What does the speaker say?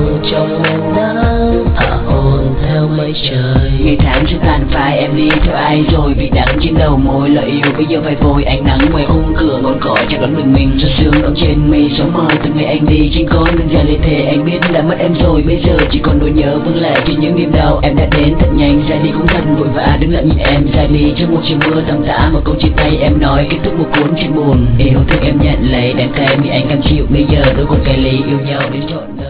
trong màn nắng hạ hồn theo mây trời. Ngày tháng sẽ tàn phai, em đi theo ai rồi, vị đắng trên đầu môi lời yêu bây giờ phải vội. Ánh nắng ngoài khung cửa ngọn cỏ chẳng đón mình cho sương đón trên mây sóng mờ. Từ ngày anh đi trên con đường dài lê thề, anh biết là mất em rồi, bây giờ chỉ còn nỗi nhớ vương lại trên những niềm đau. Em đã đến thật nhanh, ra đi cũng thật vội vã, đứng lại nhìn em ra đi trong một chiều mưa tầm tã. Một câu chia tay em nói kết thúc một cuốn chuyện buồn, yêu thương em nhận lấy, đáng cay vì anh cam chịu. Bây giờ đôi con cây ly yêu nhau đến trọn đời.